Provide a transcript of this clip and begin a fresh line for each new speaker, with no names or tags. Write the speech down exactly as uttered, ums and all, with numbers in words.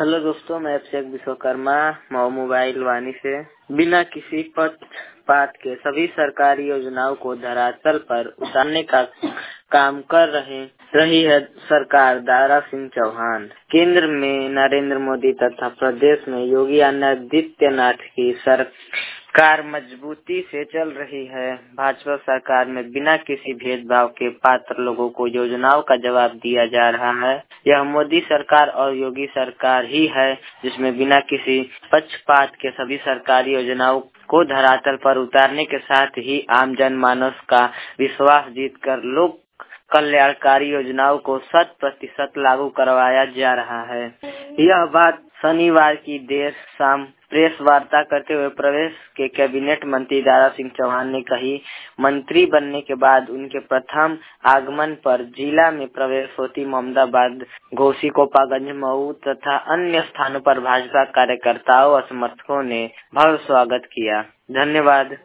Hello दोस्तों, मैं Abhishek Vishwakarma Mau mobile Vani से बिना किसी पक्षपात के सभी सरकारी योजनाओं को धरातल पर उतारने का काम कर रहे रही है सरकार दारा सिंह चौहान। केंद्र में नरेंद्र मोदी तथा प्रदेश में योगी आदित्यनाथ की सरकार मजबूती से चल रही है। भाजपा सरकार में बिना किसी भेदभाव के पात्र लोगों को योजनाओं का जवाब दिया जा रहा है। यह मोदी सरकार और योगी सरकार ही है जिसमें बिना किसी पक्षपात के सभी सरकारी योजनाओं को धरातल पर उतारने के साथ ही आम जनमानस का विश्वास जीतकर लोक कल्याणकारी योजनाओं को शत प्रतिशत लागू करवाया जा रहा है। यह बात शनिवार की देर शाम प्रेस वार्ता करते हुए प्रदेश के कैबिनेट मंत्री दारा सिंह चौहान ने कही। मंत्री बनने के बाद उनके प्रथम आगमन पर जिला में प्रवेश होती मोहम्मदाबाद, घोसी, कोपागंज, मऊ तथा अन्य स्थानों पर भाजपा कार्यकर्ताओं और समर्थकों ने भव्य स्वागत किया। धन्यवाद।